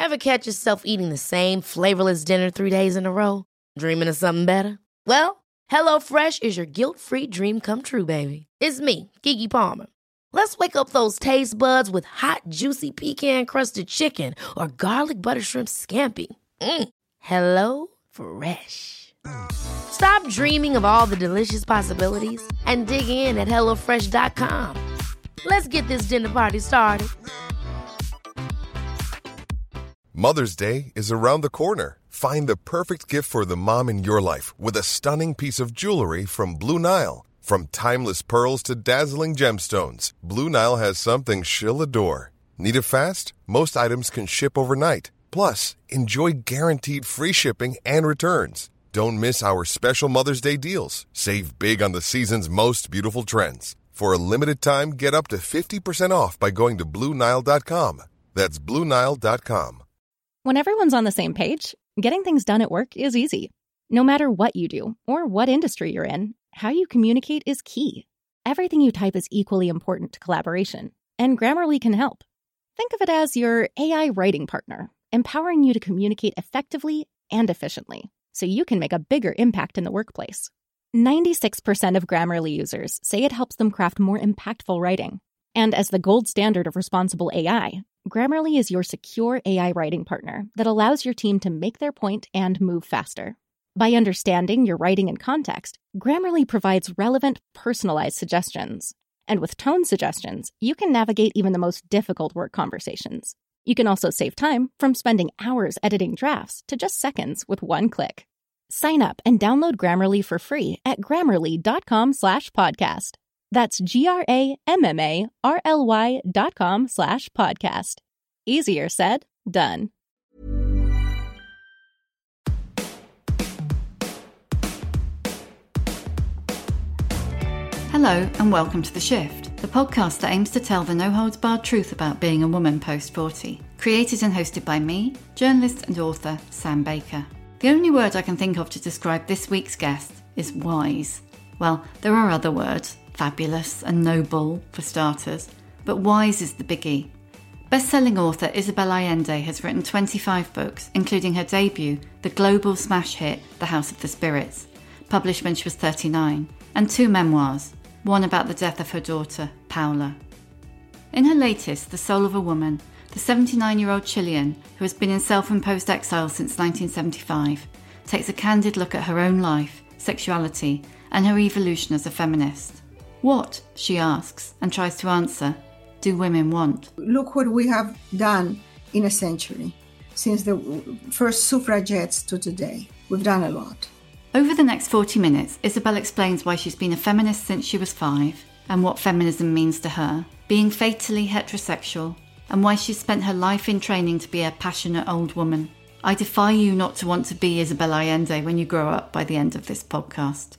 Ever catch yourself eating the same flavorless dinner 3 days in a row? Dreaming of something better? Well, HelloFresh is your guilt-free dream come true, baby. It's me, Keke Palmer. Let's wake up those taste buds with hot, juicy pecan-crusted chicken or garlic butter shrimp scampi. Hello Fresh. Stop dreaming of all the delicious possibilities and dig in at HelloFresh.com. Let's get this dinner party started. Mother's Day is around the corner. Find the perfect gift for the mom in your life with a stunning piece of jewelry from Blue Nile. From timeless pearls to dazzling gemstones, Blue Nile has something she'll adore. Need it fast? Most items can ship overnight. Plus, enjoy guaranteed free shipping and returns. Don't miss our special Mother's Day deals. Save big on the season's most beautiful trends. For a limited time, get up to 50% off by going to BlueNile.com. That's BlueNile.com. When everyone's on the same page, getting things done at work is easy. No matter what you do or what industry you're in, how you communicate is key. Everything you type is equally important to collaboration, and Grammarly can help. Think of it as your AI writing partner, empowering you to communicate effectively and efficiently, so you can make a bigger impact in the workplace. 96% of Grammarly users say it helps them craft more impactful writing. And as the gold standard of responsible AI, Grammarly is your secure AI writing partner that allows your team to make their point and move faster. By understanding your writing and context, Grammarly provides relevant, personalized suggestions. And with tone suggestions, you can navigate even the most difficult work conversations. You can also save time from spending hours editing drafts to just seconds with one click. Sign up and download Grammarly for free at Grammarly.com/podcast. That's GRAMMARLY.com/podcast. Easier said, done. Hello and welcome to The Shift, the podcast that aims to tell the no-holds-barred truth about being a woman post-40. Created and hosted by me, journalist and author Sam Baker. The only word I can think of to describe this week's guest is wise. Well, there are other words, fabulous and noble for starters, but wise is the biggie. Best-selling author Isabel Allende has written 25 books, including her debut, the global smash hit The House of the Spirits, published when she was 39, and 2 memoirs, one about the death of her daughter, Paula. In her latest, The Soul of a Woman, the 79-year-old Chilean, who has been in self-imposed exile since 1975, takes a candid look at her own life, sexuality, and her evolution as a feminist. What, she asks, and tries to answer, do women want? Look what we have done in a century, since the first suffragettes to today. We've done a lot. Over the next 40 minutes, Isabel explains why she's been a feminist since she was 5, and what feminism means to her, being fatally heterosexual, and why she's spent her life in training to be a passionate old woman. I defy you not to want to be Isabel Allende when you grow up by the end of this podcast.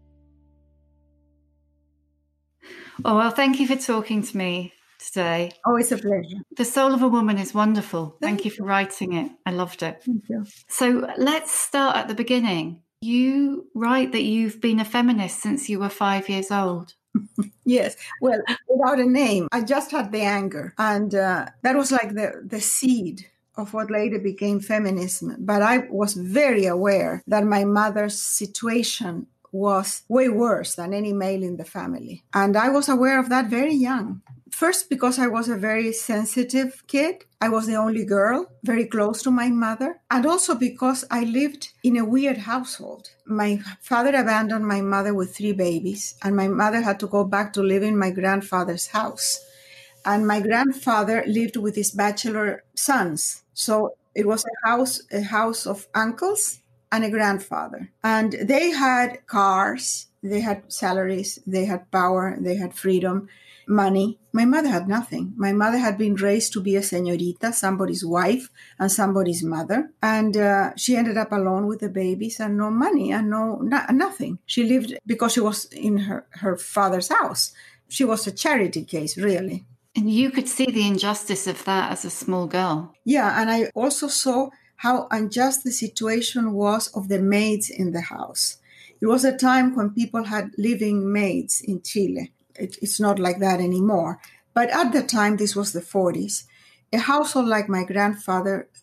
Oh, well, thank you for talking to me today. Oh, it's a pleasure. The Soul of a Woman is wonderful. Thank you for writing it. I loved it. Thank you. So let's start at the beginning. You write that you've been a feminist since you were 5 years old. Yes. Well, without a name. I just had the anger. And that was like the seed of what later became feminism. But I was very aware that my mother's situation was way worse than any male in the family. And I was aware of that very young. First, because I was a very sensitive kid. I was the only girl, very close to my mother. And also because I lived in a weird household. My father abandoned my mother with 3 babies, and my mother had to go back to live in my grandfather's house. And my grandfather lived with his bachelor sons. So it was a house of uncles and a grandfather. And they had cars, they had salaries, they had power, they had freedom, money. My mother had nothing. My mother had been raised to be a señorita, somebody's wife and somebody's mother. And she ended up alone with the babies and no money and nothing. She lived because she was in her father's house. She was a charity case, really. And you could see the injustice of that as a small girl. Yeah, and I also saw how unjust the situation was of the maids in the house. It was a time when people had living maids in Chile. It's not like that anymore. But at the time, this was the 40s, a household like my grandfather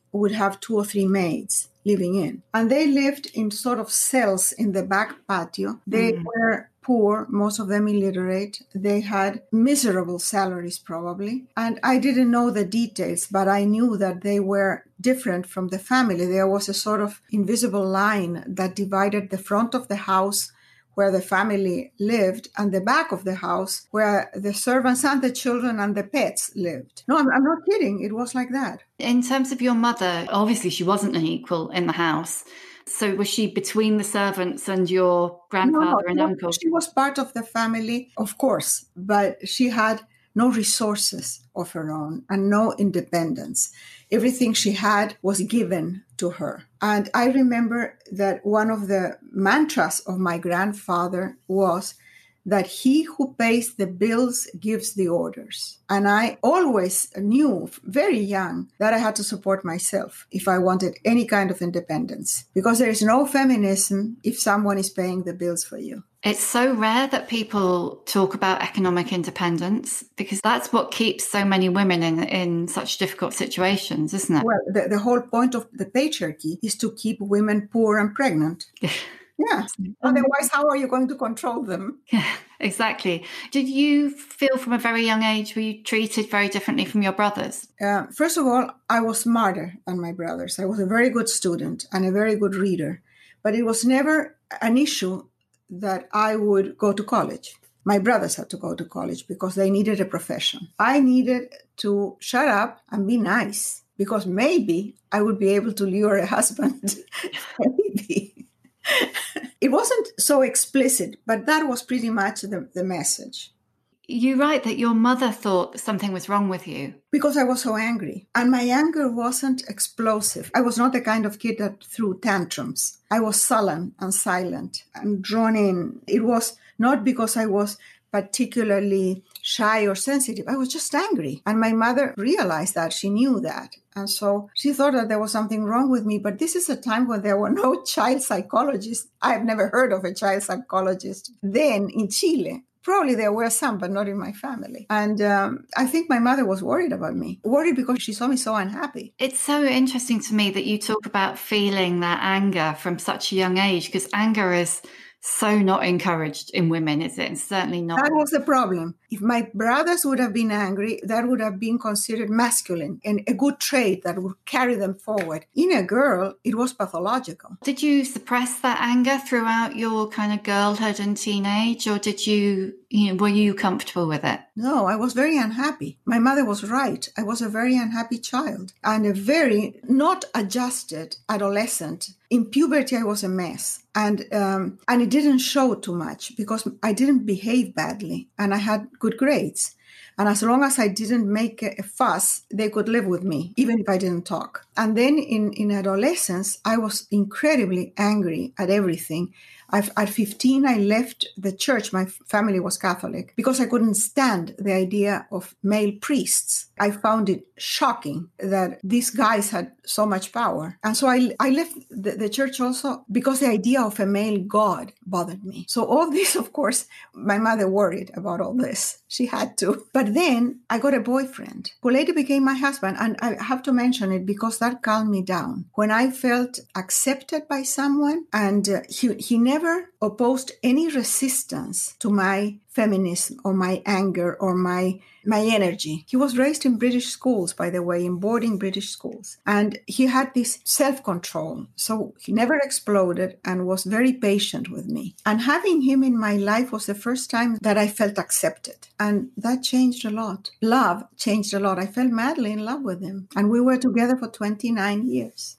would have 2 or 3 maids living in. And they lived in sort of cells in the back patio. They were poor, most of them illiterate. They had miserable salaries probably. And I didn't know the details, but I knew that they were different from the family. There was a sort of invisible line that divided the front of the house where the family lived and the back of the house where the servants and the children and the pets lived. No, I'm not kidding. It was like that. In terms of your mother, obviously she wasn't an equal in the house. So was she between the servants and your grandfather and uncle? She was part of the family, of course, but she had no resources of her own and no independence. Everything she had was given to her. And I remember that one of the mantras of my grandfather was that he who pays the bills gives the orders. And I always knew, very young, that I had to support myself if I wanted any kind of independence. Because there is no feminism if someone is paying the bills for you. It's so rare that people talk about economic independence because that's what keeps so many women in such difficult situations, isn't it? Well, the whole point of the patriarchy is to keep women poor and pregnant. Yeah. Otherwise, how are you going to control them? Yeah, exactly. Did you feel from a very young age, were you treated very differently from your brothers? First of all, I was smarter than my brothers. I was a very good student and a very good reader. But it was never an issue that I would go to college. My brothers had to go to college because they needed a profession. I needed to shut up and be nice because maybe I would be able to lure a husband. Maybe. It wasn't so explicit, but that was pretty much the message. You write that your mother thought something was wrong with you. Because I was so angry. And my anger wasn't explosive. I was not the kind of kid that threw tantrums. I was sullen and silent and drawn in. It was not because I was particularly shy or sensitive. I was just angry. And my mother realized that. She knew that. And so she thought that there was something wrong with me. But this is a time when there were no child psychologists. I've never heard of a child psychologist then in Chile. Probably there were some, but not in my family. And I think my mother was worried about me. Worried because she saw me so unhappy. It's so interesting to me that you talk about feeling that anger from such a young age, because anger is so not encouraged in women, is it? It's certainly not. That was the problem. If my brothers would have been angry, that would have been considered masculine and a good trait that would carry them forward. In a girl, it was pathological. Did you suppress that anger throughout your kind of girlhood and teenage, or did were you comfortable with it? No, I was very unhappy. My mother was right. I was a very unhappy child and a very not adjusted adolescent. In puberty, I was a mess. And it didn't show too much because I didn't behave badly and I had good grades. And as long as I didn't make a fuss, they could live with me, even if I didn't talk. And then in adolescence, I was incredibly angry at everything. At 15, I left the church. My family was Catholic because I couldn't stand the idea of male priests. I found it shocking that these guys had so much power. And so I left the church also because the idea of a male God bothered me. So all this, of course, my mother worried about all this. She had to. But then I got a boyfriend who later became my husband. And I have to mention it because that calmed me down. When I felt accepted by someone and he never opposed any resistance to my feminism or my anger or my energy. He was raised in British schools, by the way, in boarding British schools. And he had this self-control. So he never exploded and was very patient with me. And having him in my life was the first time that I felt accepted. And that changed a lot. Love changed a lot. I fell madly in love with him. And we were together for 29 years.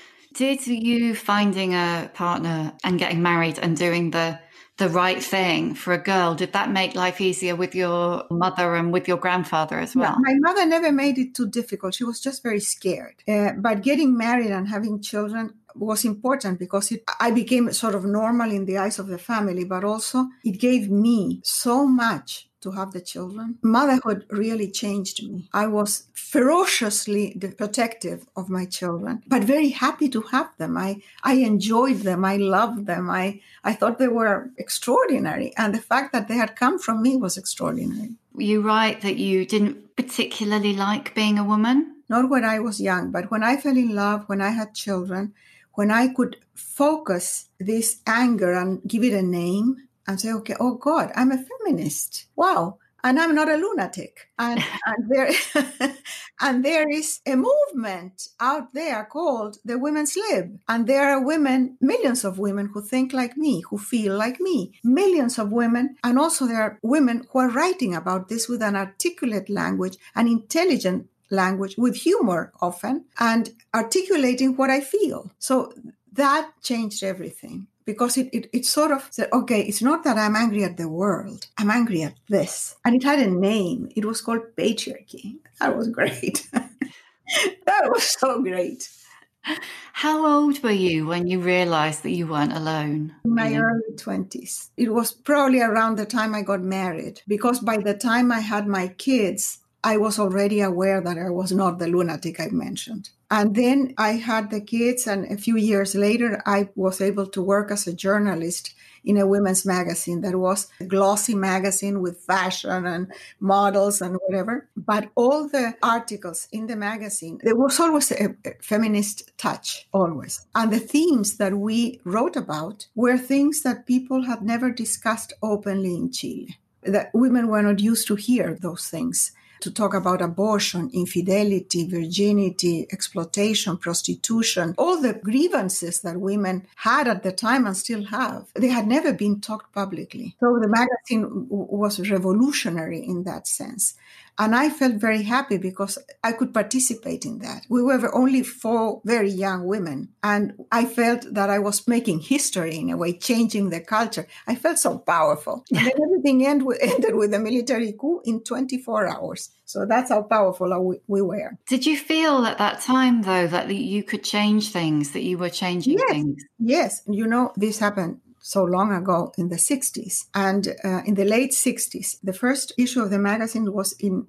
Did you finding a partner and getting married and doing the right thing for a girl, did that make life easier with your mother and with your grandfather as well? Yeah, my mother never made it too difficult. She was just very scared. But getting married and having children was important because I became sort of normal in the eyes of the family, but also it gave me so much to have the children. Motherhood really changed me. I was ferociously protective of my children, but very happy to have them. I enjoyed them. I loved them. I thought they were extraordinary. And the fact that they had come from me was extraordinary. You write that you didn't particularly like being a woman. not when I was young, but when I fell in love, when I had children, when I could focus this anger and give it a name and say, okay, oh God, I'm a feminist. Wow. And I'm not a lunatic. And there, and there is a movement out there called the Women's Lib. And there are women, millions of women who think like me, who feel like me, millions of women. And also there are women who are writing about this with an articulate language, an intelligent language, with humor often, and articulating what I feel. So that changed everything. Because it sort of said, okay, it's not that I'm angry at the world. I'm angry at this. And it had a name. It was called patriarchy. That was great. That was so great. How old were you when you realized that you weren't alone? In my early 20s. It was probably around the time I got married. Because by the time I had my kids, I was already aware that I was not the lunatic I mentioned. And then I had the kids, and a few years later, I was able to work as a journalist in a women's magazine that was a glossy magazine with fashion and models and whatever. But all the articles in the magazine, there was always a feminist touch, always. And the themes that we wrote about were things that people had never discussed openly in Chile. That women were not used to hear those things. To talk about abortion, infidelity, virginity, exploitation, prostitution, all the grievances that women had at the time and still have, they had never been talked publicly. So the magazine was revolutionary in that sense. And I felt very happy because I could participate in that. We were only 4 very young women. And I felt that I was making history in a way, changing the culture. I felt so powerful. And then everything ended with a military coup in 24 hours. So that's how powerful we were. Did you feel at that time, though, that you could change things, that you were changing things? Yes. You know, this happened so long ago in the 60s. And in the late 60s, the first issue of the magazine was in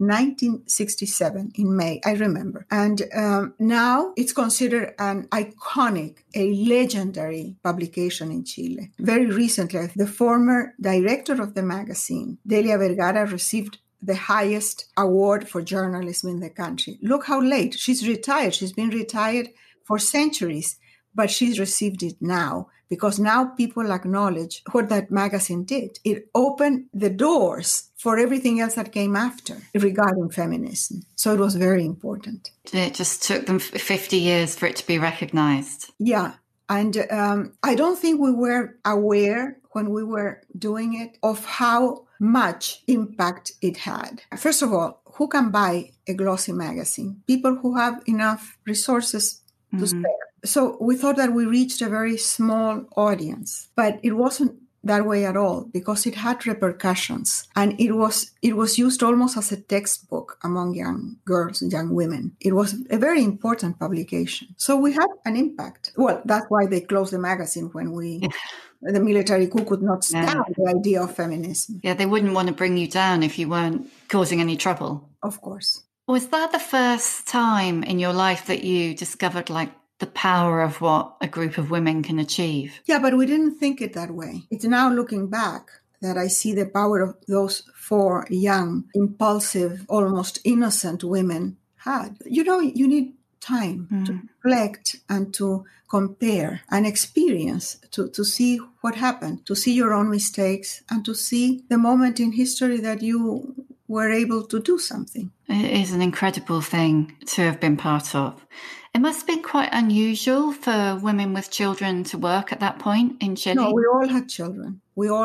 1967, in May, I remember. And now it's considered an iconic, a legendary publication in Chile. Very recently, the former director of the magazine, Delia Vergara, received the highest award for journalism in the country. Look how late. She's retired. She's been retired for centuries, but she's received it now. Because now people acknowledge what that magazine did. It opened the doors for everything else that came after regarding feminism. So it was very important. It just took them 50 years for it to be recognized. Yeah. And I don't think we were aware when we were doing it of how much impact it had. First of all, who can buy a glossy magazine? People who have enough resources to spare. So we thought that we reached a very small audience, but it wasn't that way at all because it had repercussions and it was used almost as a textbook among young girls and young women. It was a very important publication. So we had an impact. Well, that's why they closed the magazine when the military coup could not stand the idea of feminism. Yeah, they wouldn't want to bring you down if you weren't causing any trouble. Of course. Was that the first time in your life that you discovered the power of what a group of women can achieve? Yeah, but we didn't think it that way. It's now looking back that I see the power of those 4 young, impulsive, almost innocent women had. You know, you need time to reflect and to compare and experience, to see what happened, to see your own mistakes and to see the moment in history that you were able to do something. It is an incredible thing to have been part of. It must have been quite unusual for women with children to work at that point in Chile. No, we all had children.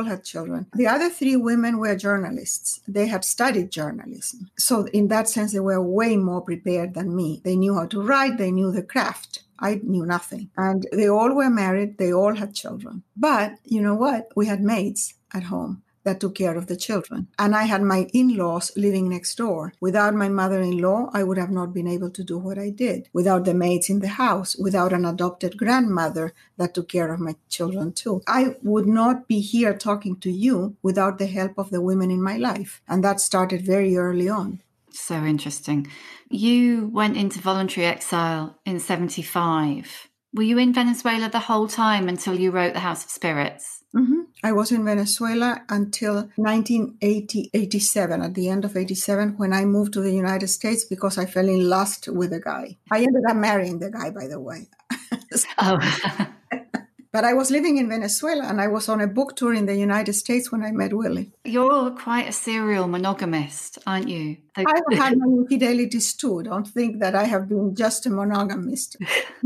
The other 3 women were journalists. They had studied journalism. So in that sense, they were way more prepared than me. They knew how to write. They knew the craft. I knew nothing. And they all were married. They all had children. But you know what? We had maids at home that took care of the children. And I had my in-laws living next door. Without my mother-in-law, I would have not been able to do what I did. Without the maids in the house, without an adopted grandmother that took care of my children too. I would not be here talking to you without the help of the women in my life. And that started very early on. So interesting. You went into voluntary exile in 1975. Were you in Venezuela the whole time until you wrote The House of Spirits? Mm-hmm. I was in Venezuela until 1987, at the end of 87, when I moved to the United States because I fell in lust with a guy. I ended up marrying the guy, by the way. Oh. But I was living in Venezuela and I was on a book tour in the United States when I met Willie. You're quite a serial monogamist, aren't you? I have had my infidelities too. Don't think that I have been just a monogamist.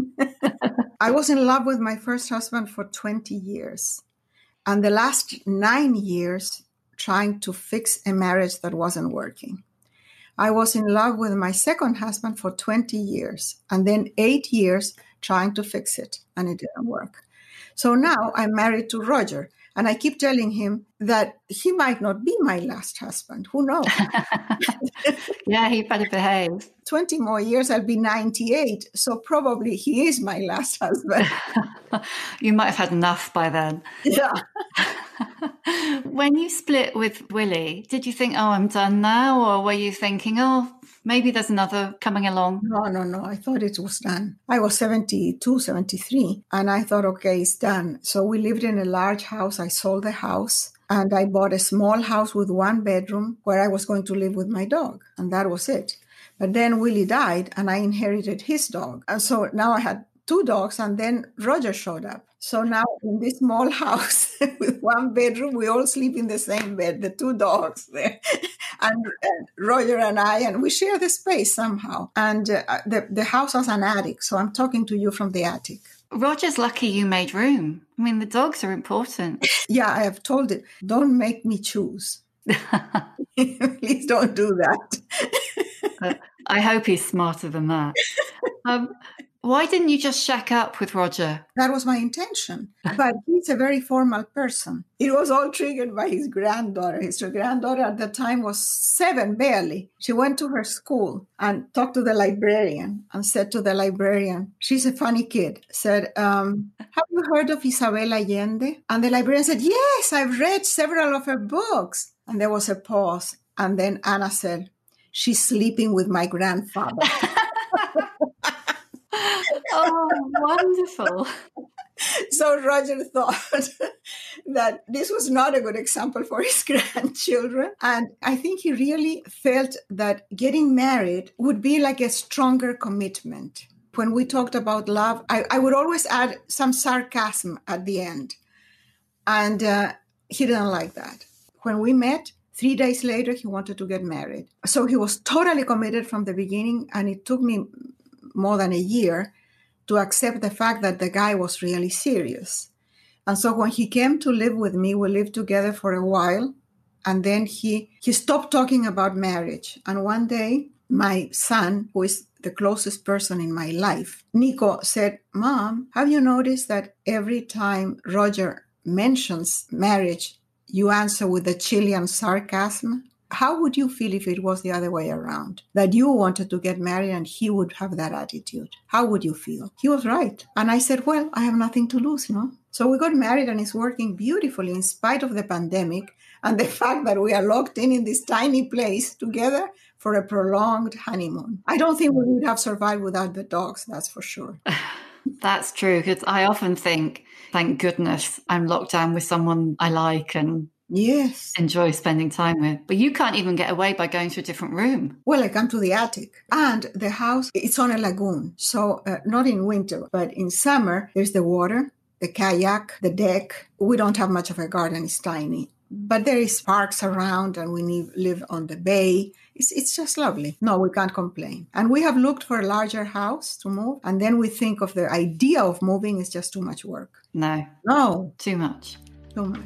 I was in love with my first husband for 20 years. And the last 9 years trying to fix a marriage that wasn't working. I was in love with my second husband for 20 years. And then 8 years trying to fix it. And it didn't work. So now I'm married to Roger, and I keep telling him that he might not be my last husband. Who knows? Yeah, he better behave. 20 more years, I'll be 98. So probably he is my last husband. You might have had enough by then. Yeah. When you split with Willie, did you think, oh, I'm done now? Or were you thinking, oh, maybe there's another coming along? No. I thought it was done. I was 72, 73. And I thought, okay, it's done. So we lived in a large house. I sold the house. And I bought a small house with 1 bedroom where I was going to live with my dog. And that was it. But then Willie died and I inherited his dog. And so now I had 2 dogs, and then Roger showed up. So now in this small house with 1 bedroom, we all sleep in the same bed, the 2 dogs there. And Roger and I, and we share the space somehow. And the house has an attic. So I'm talking to you from the attic. Roger's lucky you made room. I mean, the dogs are important. Yeah, I have told it, don't make me choose. Please don't do that. I hope he's smarter than that. Why didn't you just shack up with Roger? That was my intention. But he's a very formal person. It was all triggered by his granddaughter. His granddaughter at the time was 7, barely. She went to her school and talked to the librarian and said to the librarian, she's a funny kid, said, have you heard of Isabel Allende? And the librarian said, yes, I've read several of her books. And there was a pause. And then Anna said, she's sleeping with my grandfather. Oh, wonderful. So Roger thought that this was not a good example for his grandchildren. And I think he really felt that getting married would be like a stronger commitment. When we talked about love, I would always add some sarcasm at the end. And he didn't like that. When we met, 3 days later, he wanted to get married. So he was totally committed from the beginning. And it took me more than a year to accept the fact that the guy was really serious. And so when he came to live with me, we lived together for a while. And then he stopped talking about marriage. And one day, my son, who is the closest person in my life, Nico, said, Mom, have you noticed that every time Roger mentions marriage, you answer with a Chilean sarcasm? How would you feel if it was the other way around? That you wanted to get married and he would have that attitude. How would you feel? He was right. And I said, well, I have nothing to lose, no? So we got married and it's working beautifully in spite of the pandemic and the fact that we are locked in this tiny place together for a prolonged honeymoon. I don't think we would have survived without the dogs, that's for sure. That's true, because I often think, thank goodness I'm locked down with someone I like and yes, enjoy spending time with. But you can't even get away by going to a different room. Well, I come to the attic. And the house, it's on a lagoon. So not in winter, but in summer, there's the water, the kayak, the deck. We don't have much of a garden. It's tiny. But there is parks around and we live on the bay. It's just lovely. No, we can't complain. And we have looked for a larger house to move. And then we think of the idea of moving is just too much work. No. Too much. Too much.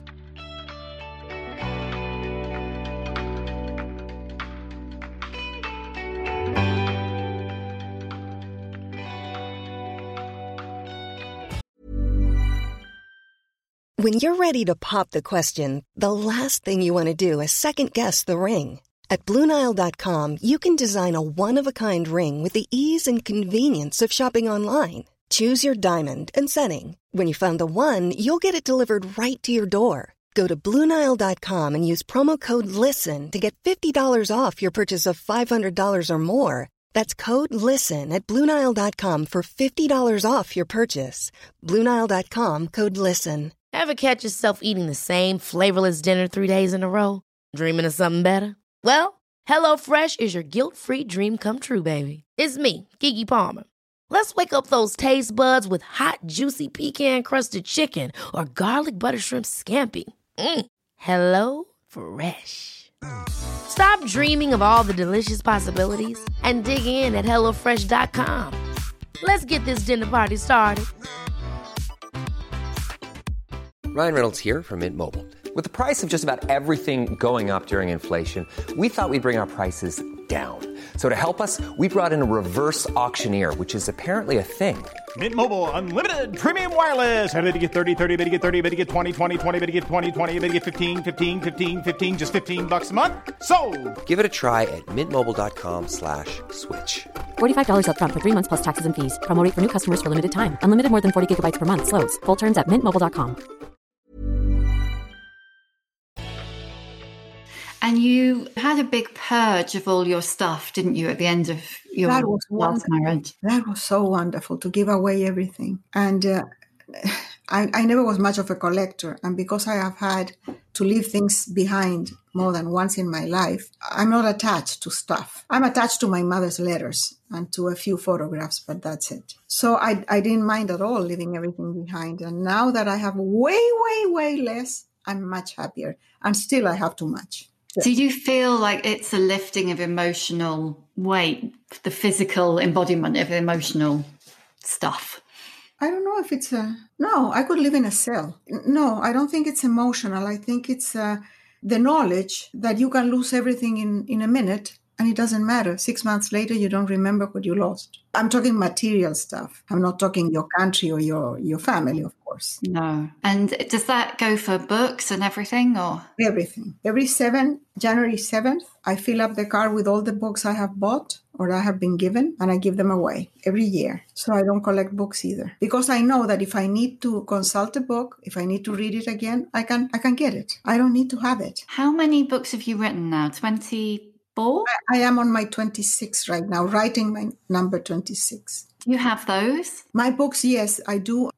When you're ready to pop the question, the last thing you want to do is second-guess the ring. At BlueNile.com, you can design a one-of-a-kind ring with the ease and convenience of shopping online. Choose your diamond and setting. When you find the one, you'll get it delivered right to your door. Go to BlueNile.com and use promo code LISTEN to get $50 off your purchase of $500 or more. That's code LISTEN at BlueNile.com for $50 off your purchase. BlueNile.com, code LISTEN. Ever catch yourself eating the same flavorless dinner 3 days in a row? Dreaming of something better? Well, HelloFresh is your guilt-free dream come true, baby. It's me, Keke Palmer. Let's wake up those taste buds with hot, juicy pecan-crusted chicken or garlic butter shrimp scampi. Hello Fresh. Stop dreaming of all the delicious possibilities and dig in at HelloFresh.com. Let's get this dinner party started. Ryan Reynolds here from Mint Mobile. With the price of just about everything going up during inflation, we thought we'd bring our prices down. So to help us, we brought in a reverse auctioneer, which is apparently a thing. Mint Mobile Unlimited Premium Wireless. How to get 30, 30, bit to get 30, bit to get 20, 20, 20, bit to get 20, 20, bit to get 15, 15, 15, 15, just $15 a month? Sold! Give it a try at mintmobile.com/switch. $45 up front for 3 months plus taxes and fees. Promo rate for new customers for limited time. Unlimited more than 40 gigabytes per month. Slows full terms at mintmobile.com. And you had a big purge of all your stuff, didn't you, at the end of your last marriage? That was so wonderful, to give away everything. And I never was much of a collector. And because I have had to leave things behind more than once in my life, I'm not attached to stuff. I'm attached to my mother's letters and to a few photographs, but that's it. So I didn't mind at all leaving everything behind. And now that I have way, way, way less, I'm much happier. And still I have too much. Do you feel like it's a lifting of emotional weight, the physical embodiment of emotional stuff? I don't know if it's no, I could live in a cell. No, I don't think it's emotional. I think it's the knowledge that you can lose everything in a minute and it doesn't matter. 6 months later, you don't remember what you lost. I'm talking material stuff. I'm not talking your country or your family, of course. No. And does that go for books and everything, or? Everything. January 7th, I fill up the car with all the books I have bought or I have been given, and I give them away every year. So I don't collect books either. Because I know that if I need to consult a book, if I need to read it again, I can get it. I don't need to have it. How many books have you written now? 24? I am on my 26 right now, writing my number 26. Do you have those? My books, yes, I do.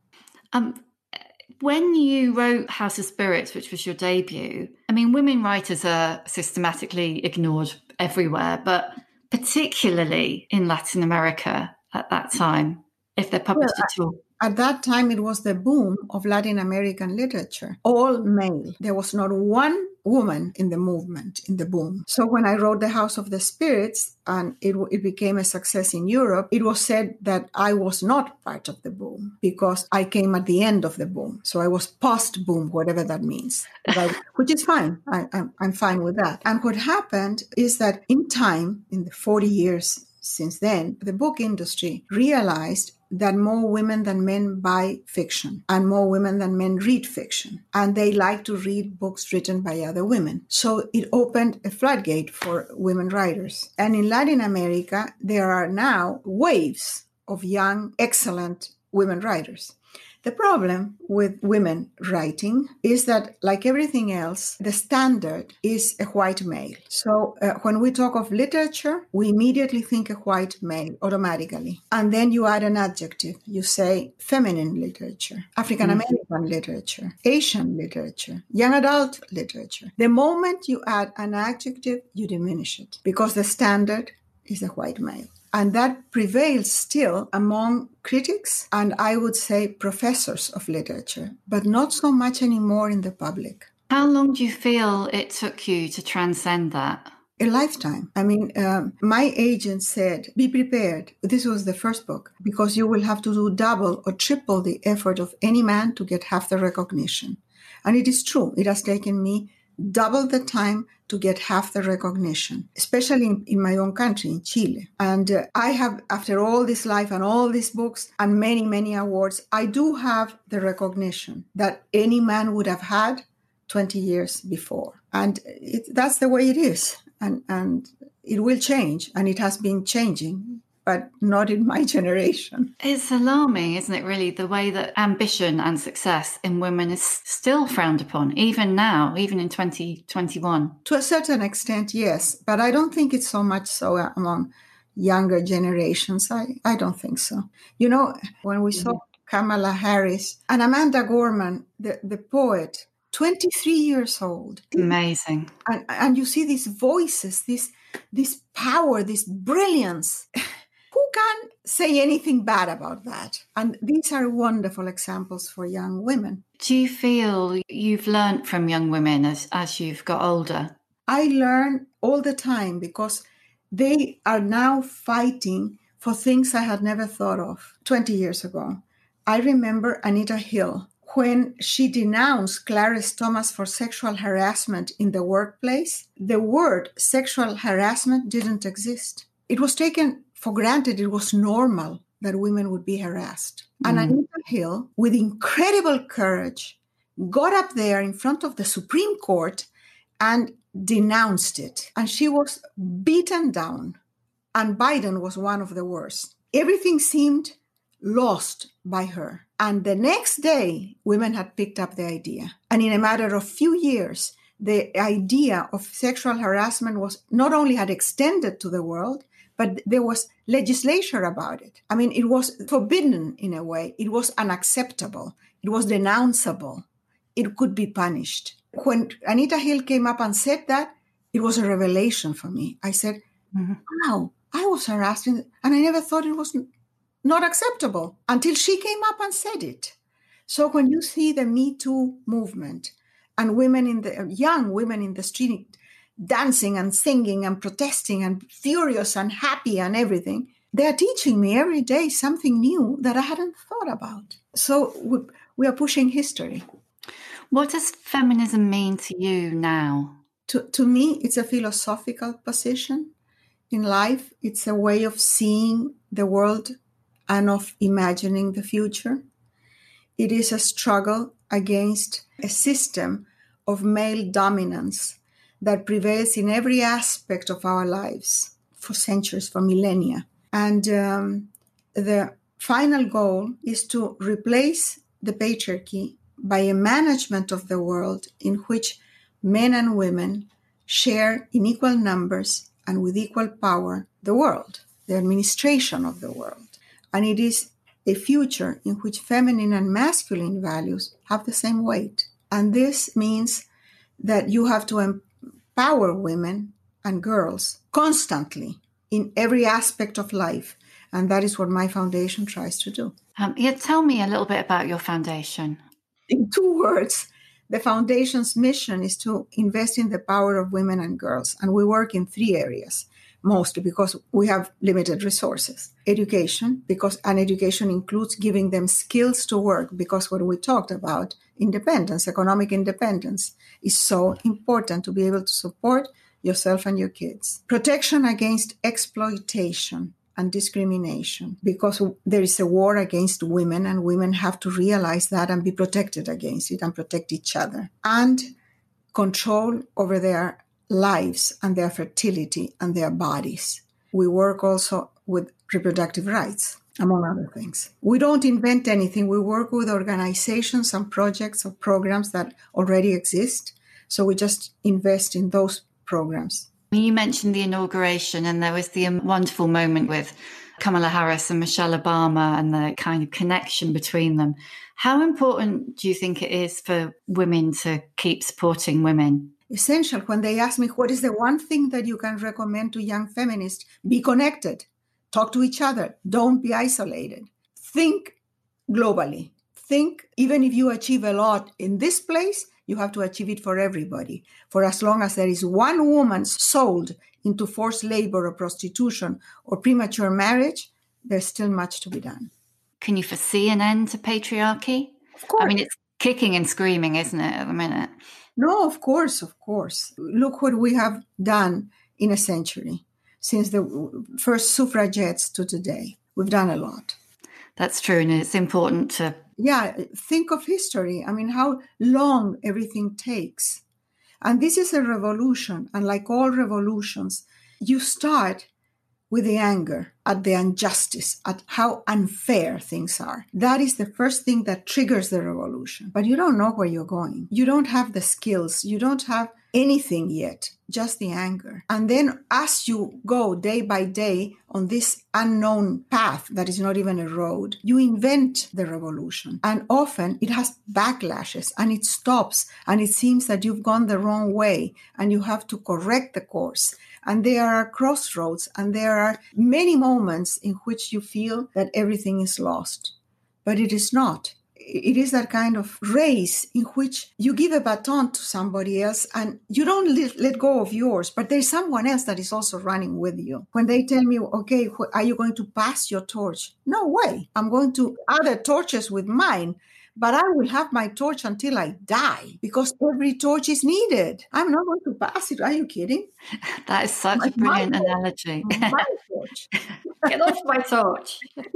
When you wrote House of Spirits, which was your debut, I mean, women writers are systematically ignored everywhere, but particularly in Latin America at that time, if they're published at all. At that time, it was the boom of Latin American literature, all male. There was not one woman in the movement, in the boom. So when I wrote The House of the Spirits, and it became a success in Europe, it was said that I was not part of the boom because I came at the end of the boom. So I was post-boom, whatever that means, which is fine. I'm fine with that. And what happened is that in time, in the 40 years since then, the book industry realized that more women than men buy fiction and more women than men read fiction. And they like to read books written by other women. So it opened a floodgate for women writers. And in Latin America, there are now waves of young, excellent women writers. The problem with women writing is that, like everything else, the standard is a white male. So when we talk of literature, we immediately think a white male automatically. And then you add an adjective. You say feminine literature, African American literature, Asian literature, young adult literature. The moment you add an adjective, you diminish it because the standard is a white male. And that prevails still among critics and I would say professors of literature, but not so much anymore in the public. How long do you feel it took you to transcend that? A lifetime. I mean, my agent said, be prepared. This was the first book because you will have to do double or triple the effort of any man to get half the recognition. And it is true. It has taken me double the time to get half the recognition, especially in my own country, in Chile. And I have, after all this life and all these books and many, many awards, I do have the recognition that any man would have had 20 years before. And that's the way it is. And it will change. And it has been changing, but not in my generation. It's alarming, isn't it, really, the way that ambition and success in women is still frowned upon, even now, even in 2021. To a certain extent, yes. But I don't think it's so much so among younger generations. I don't think so. You know, when we saw Kamala Harris, and Amanda Gorman, the poet, 23 years old. Amazing. And you see these voices, this power, this brilliance. Who can say anything bad about that? And these are wonderful examples for young women. Do you feel you've learned from young women as you've got older? I learn all the time because they are now fighting for things I had never thought of 20 years ago. I remember Anita Hill when she denounced Clarence Thomas for sexual harassment in the workplace. The word sexual harassment didn't exist. It was taken for granted. It was normal that women would be harassed. And Anita Hill, with incredible courage, got up there in front of the Supreme Court and denounced it. And she was beaten down. And Biden was one of the worst. Everything seemed lost by her. And the next day, women had picked up the idea. And in a matter of few years, the idea of sexual harassment was not only had extended to the world, but there was legislation about it. I mean, it was forbidden in a way. It was unacceptable. It was denounceable. It could be punished. When Anita Hill came up and said that, it was a revelation for me. I said, wow, I was harassed, and I never thought it was not acceptable until she came up and said it. So when you see the Me Too movement and young women in the street dancing and singing and protesting and furious and happy and everything, they are teaching me every day something new that I hadn't thought about. So we are pushing history. What does feminism mean to you now? To me, it's a philosophical position in life. It's a way of seeing the world and of imagining the future. It is a struggle against a system of male dominance that prevails in every aspect of our lives for centuries, for millennia. And the final goal is to replace the patriarchy by a management of the world in which men and women share in equal numbers and with equal power the world, the administration of the world. And it is a future in which feminine and masculine values have the same weight. And this means that you have to empower women and girls constantly in every aspect of life. And that is what my foundation tries to do. Tell me a little bit about your foundation. In 2 words, the foundation's mission is to invest in the power of women and girls. And we work in 3 areas, mostly because we have limited resources. Education, and education includes giving them skills to work, because what we talked about, independence, economic independence, is so important to be able to support yourself and your kids. Protection against exploitation and discrimination, because there is a war against women, and women have to realize that and be protected against it and protect each other. And control over their lives and their fertility and their bodies. We work also with reproductive rights, among other things. We don't invent anything. We work with organizations and projects or programs that already exist. So we just invest in those programs. You mentioned the inauguration, and there was the wonderful moment with Kamala Harris and Michelle Obama and the kind of connection between them. How important do you think it is for women to keep supporting women? Essential. When they ask me, what is the one thing that you can recommend to young feminists? Be connected. Talk to each other. Don't be isolated. Think globally. Think, even if you achieve a lot in this place, you have to achieve it for everybody. For as long as there is one woman sold into forced labor or prostitution or premature marriage, there's still much to be done. Can you foresee an end to patriarchy? Of course. I mean, it's kicking and screaming, isn't it, at the minute? No, of course. Look what we have done in a century, since the first suffragettes to today. We've done a lot. That's true, and it's important to... Yeah, think of history. I mean, how long everything takes. And this is a revolution, and like all revolutions, you start with the anger at the injustice, at how unfair things are. That is the first thing that triggers the revolution. But you don't know where you're going. You don't have the skills. You don't have anything yet, just the anger. And then as you go day by day on this unknown path that is not even a road, you invent the revolution. And often it has backlashes and it stops and it seems that you've gone the wrong way and you have to correct the course. And there are crossroads and there are many moments in which you feel that everything is lost. But it is not. It is that kind of race in which you give a baton to somebody else and you don't let go of yours, but there's someone else that is also running with you. When they tell me, okay, are you going to pass your torch? No way. I'm going to other torches with mine, but I will have my torch until I die because every torch is needed. I'm not going to pass it. Are you kidding? That is such a brilliant analogy. My torch. Get off my torch.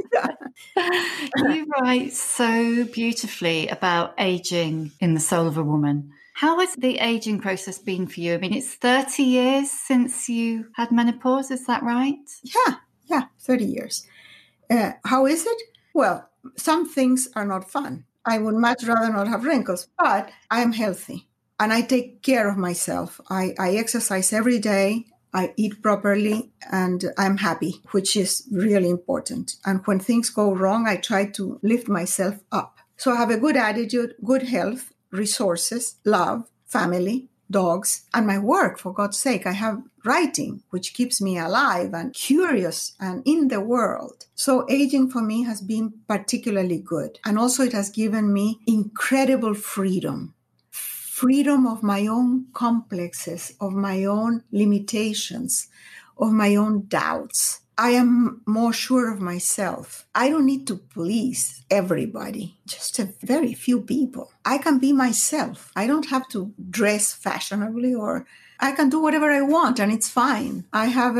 You write so beautifully about aging in the soul of a woman. How has the aging process been for you? I mean, it's 30 years since you had menopause, is that right? Yeah, 30 years. How is it? Well, some things are not fun. I would much rather not have wrinkles, but I am healthy and I take care of myself. I exercise every day. I eat properly and I'm happy, which is really important. And when things go wrong, I try to lift myself up. So I have a good attitude, good health, resources, love, family, dogs, and my work, for God's sake. I have writing, which keeps me alive and curious and in the world. So aging for me has been particularly good. And also it has given me incredible freedom of my own complexes, of my own limitations, of my own doubts. I am more sure of myself. I don't need to please everybody, just a very few people. I can be myself. I don't have to dress fashionably or I can do whatever I want and it's fine. I have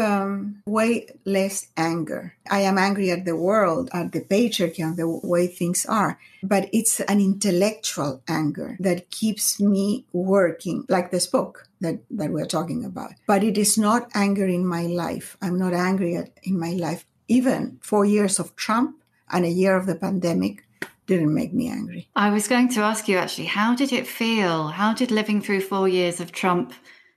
way less anger. I am angry at the world, at the patriarchy and the way things are. But it's an intellectual anger that keeps me working, like this book that we're talking about. But it is not anger in my life. I'm not angry in my life. Even 4 years of Trump and a year of the pandemic didn't make me angry. I was going to ask you, actually, how did it feel? How did living through 4 years of Trump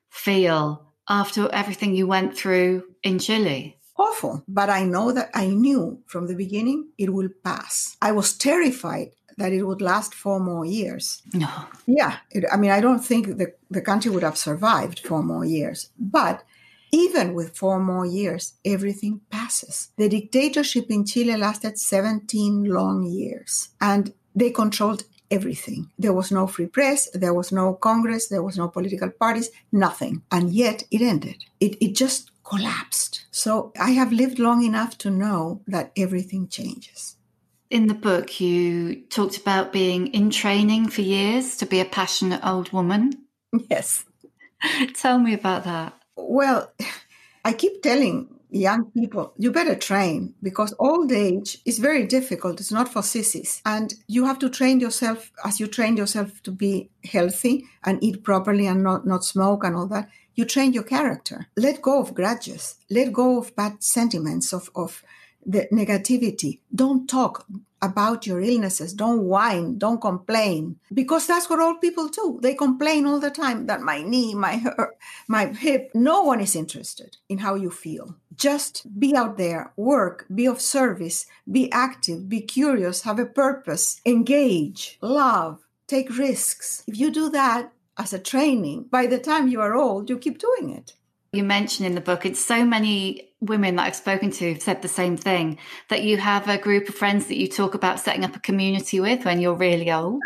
feel after everything you went through in Chile? Awful. But I knew from the beginning it will pass. I was terrified that it would last 4 more years. No. Yeah. I don't think the country would have survived 4 more years. But even with 4 more years, everything passes. The dictatorship in Chile lasted 17 long years. And they controlled everything. There was no free press, there was no Congress, there was no political parties, nothing. And yet it ended. It just collapsed. So I have lived long enough to know that everything changes. In the book, you talked about being in training for years to be a passionate old woman. Yes. Tell me about that. Well, I keep telling young people, you better train because old age is very difficult. It's not for sissies. And you have to train yourself as you train yourself to be healthy and eat properly and not smoke and all that. You train your character. Let go of grudges. Let go of bad sentiments, of the negativity. Don't talk about your illnesses. Don't whine. Don't complain. Because that's what old people do. They complain all the time that my knee, my hip. No one is interested in how you feel. Just be out there, work, be of service, be active, be curious, have a purpose, engage, love, take risks. If you do that as a training, by the time you are old, you keep doing it. You mentioned in the book, it's so many women that I've spoken to have said the same thing, that you have a group of friends that you talk about setting up a community with when you're really old.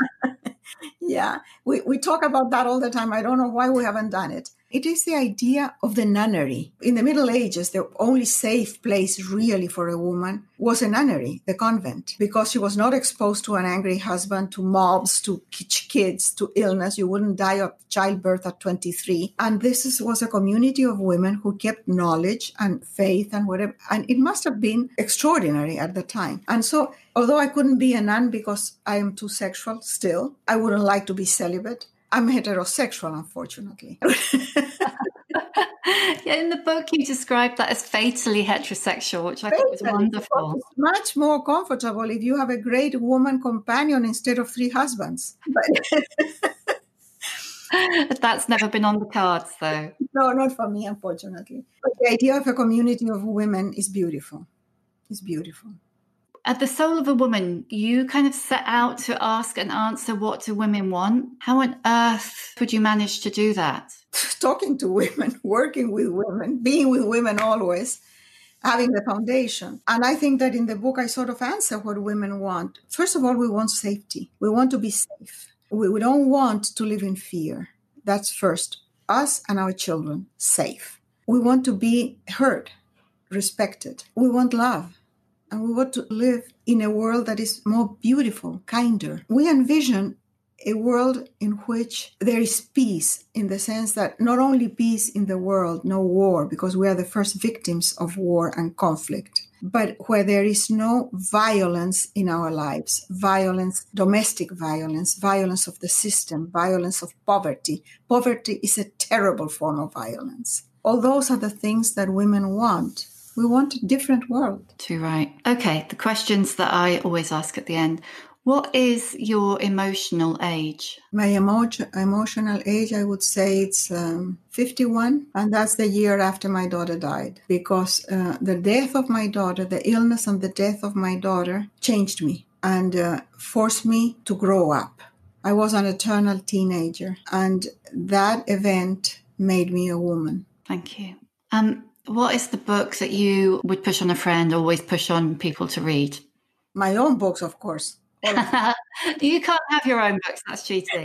Yeah, we talk about that all the time. I don't know why we haven't done it. It is the idea of the nunnery. In the Middle Ages, the only safe place really for a woman was a nunnery, the convent, because she was not exposed to an angry husband, to mobs, to kids, to illness. You wouldn't die of childbirth at 23. And this was a community of women who kept knowledge and faith and whatever. And it must have been extraordinary at the time. And so, although I couldn't be a nun because I am too sexual still, I wouldn't like to be celibate. I'm heterosexual, unfortunately. Yeah, in the book, you described that as fatally heterosexual, which I thought was wonderful. It's much more comfortable if you have a great woman companion instead of 3 husbands. That's never been on the cards, though. No, not for me, unfortunately. But the idea of a community of women is beautiful. It's beautiful. At The Soul of a Woman, you kind of set out to ask and answer, what do women want? How on earth would you manage to do that? Talking to women, working with women, being with women always, having the foundation. And I think that in the book, I sort of answer what women want. First of all, we want safety. We want to be safe. We don't want to live in fear. That's first. Us and our children, safe. We want to be heard, respected. We want love. And we want to live in a world that is more beautiful, kinder. We envision a world in which there is peace, in the sense that not only peace in the world, no war, because we are the first victims of war and conflict, but where there is no violence in our lives, violence, domestic violence, violence of the system, violence of poverty. Poverty is a terrible form of violence. All those are the things that women want. We want a different world. Too right. Okay, the questions that I always ask at the end. What is your emotional age? My emotional age, I would say it's 51. And that's the year after my daughter died. Because the death of my daughter, the illness and the death of my daughter changed me and forced me to grow up. I was an eternal teenager. And that event made me a woman. Thank you. What is the book that you would push on a friend, always push on people to read? My own books, of course. You can't have your own books. That's cheating.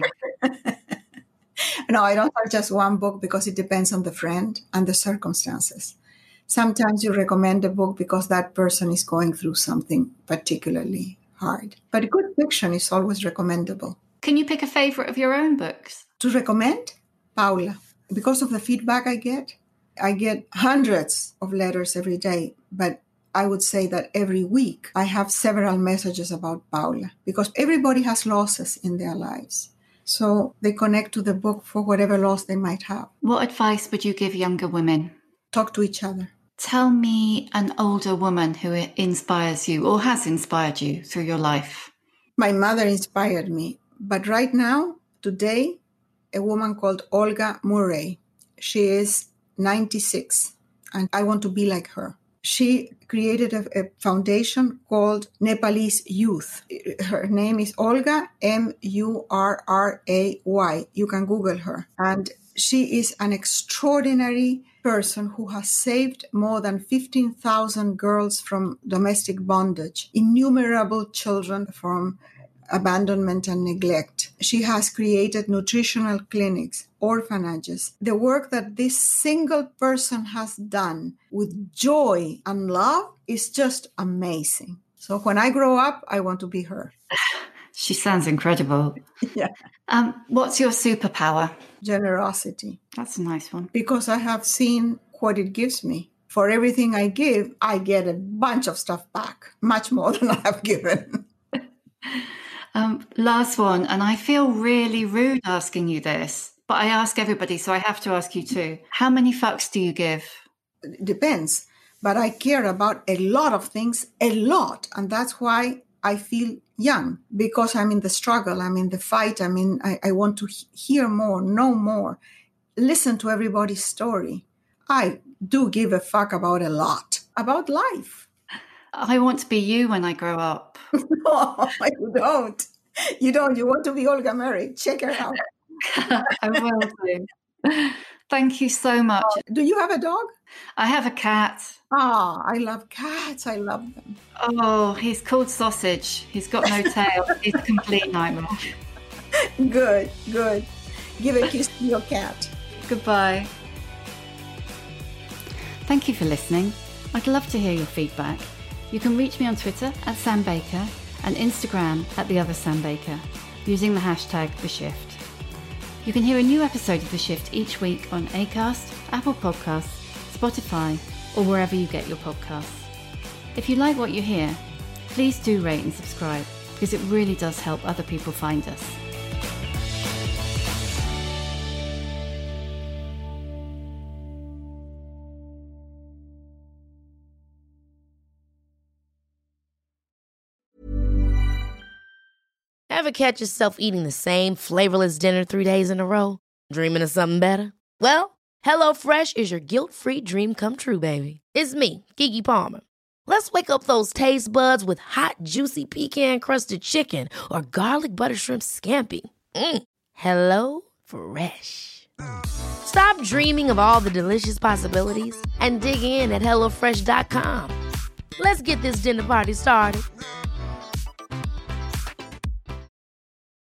No, I don't have just one book because it depends on the friend and the circumstances. Sometimes you recommend a book because that person is going through something particularly hard. But good fiction is always recommendable. Can you pick a favorite of your own books? To recommend? Paula. Because of the feedback I get hundreds of letters every day, but I would say that every week I have several messages about Paula, because everybody has losses in their lives. So they connect to the book for whatever loss they might have. What advice would you give younger women? Talk to each other. Tell me an older woman who inspires you or has inspired you through your life. My mother inspired me. But right now, today, a woman called Olga Murray. She is 96, and I want to be like her. She created a foundation called Nepalese Youth. Her name is Olga, Murray. You can Google her. And she is an extraordinary person who has saved more than 15,000 girls from domestic bondage, innumerable children from abandonment and neglect. She has created nutritional clinics, orphanages. The work that this single person has done with joy and love is just amazing. So when I grow up, I want to be her. She sounds incredible. Yeah. What's your superpower? Generosity. That's a nice one. Because I have seen what it gives me. For everything I give, I get a bunch of stuff back, much more than I have given. Last one, and I feel really rude asking you this, but I ask everybody, so I have to ask you too. How many fucks do you give? It depends, but I care about a lot of things, a lot, and that's why I feel young, because I'm in the struggle, I'm in the fight, I want to hear more, know more, listen to everybody's story. I do give a fuck about a lot, about life. I want to be you when I grow up. No, you don't. You don't. You want to be Olga Murray. Check her out. I will do. Thank you so much. Do you have a dog? I have a cat. Ah, I love cats. I love them. Oh, he's called Sausage. He's got no tail. He's a complete nightmare. Good, good. Give a kiss to your cat. Goodbye. Thank you for listening. I'd love to hear your feedback. You can reach me on Twitter at Sam Baker and Instagram at The Other Sam Baker using the hashtag The Shift. You can hear a new episode of The Shift each week on Acast, Apple Podcasts, Spotify, or wherever you get your podcasts. If you like what you hear, please do rate and subscribe, because it really does help other people find us. Ever catch yourself eating the same flavorless dinner 3 days in a row? Dreaming of something better? Well, HelloFresh is your guilt-free dream come true, baby. It's me, Keke Palmer. Let's wake up those taste buds with hot, juicy pecan-crusted chicken or garlic butter shrimp scampi. Hello Fresh. Stop dreaming of all the delicious possibilities and dig in at HelloFresh.com. Let's get this dinner party started.